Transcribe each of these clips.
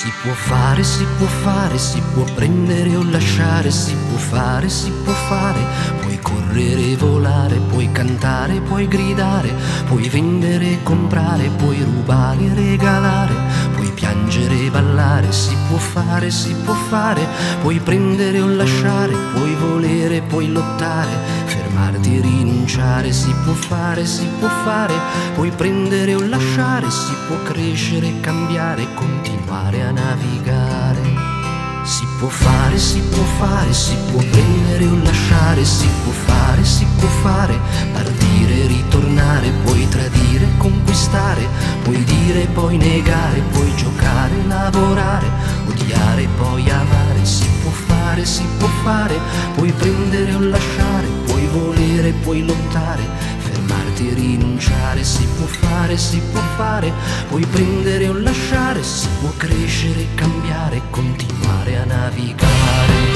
si può prendere o lasciare, si può fare, puoi correre e volare, puoi cantare, puoi gridare, puoi vendere e comprare, puoi rubare e regalare, puoi piangere e ballare, si può fare, puoi prendere o lasciare, puoi volere, puoi lottare, fermarti e rinunciare, si può fare, puoi prendere o lasciare, si può crescere e cambiare, continuare a navigare. Si può fare, si può prendere o lasciare, si può fare, partire e ritornare, puoi tradire e conquistare, puoi dire e poi negare, puoi giocare, lavorare, odiare e poi amare, si può fare, puoi prendere o lasciare, puoi volere, puoi lottare, fermarti e rinunciare, si può fare, puoi prendere o lasciare, si può crescere e cambiare, continuare a navigare.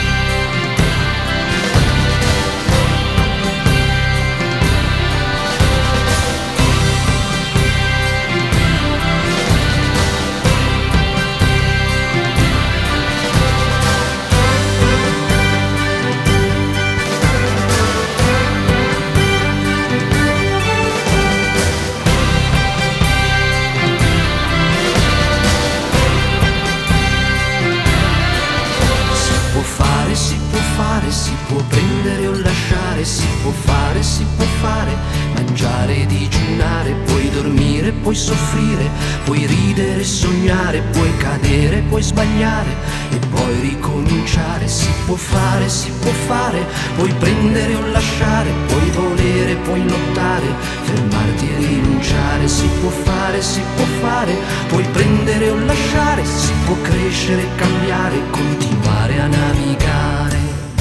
Si può prendere o lasciare, si può fare, mangiare e digiunare, puoi dormire, puoi soffrire, puoi ridere e sognare, puoi cadere, puoi sbagliare e poi ricominciare, si può fare, puoi prendere o lasciare, puoi volere, puoi lottare, fermarti e rinunciare, si può fare, puoi prendere o lasciare, si può crescere, cambiare, continuare a navigare.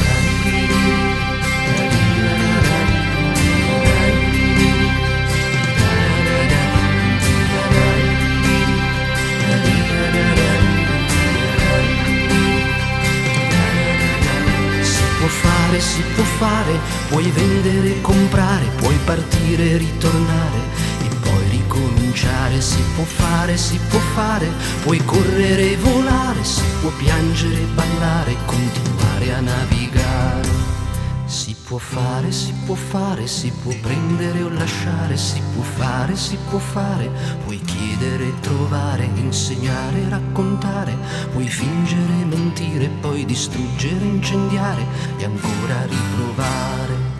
Si può fare, puoi vendere e comprare, puoi partire e ritornare e poi ricominciare, si può fare, puoi correre e volare, si può piangere e ballare, continuare a navigare. Si può fare, si può prendere o lasciare, si può fare, puoi chiedere e trovare, insegnare e raccontare, puoi fingere e mentire, poi distruggere, incendiare e ancora riprovare.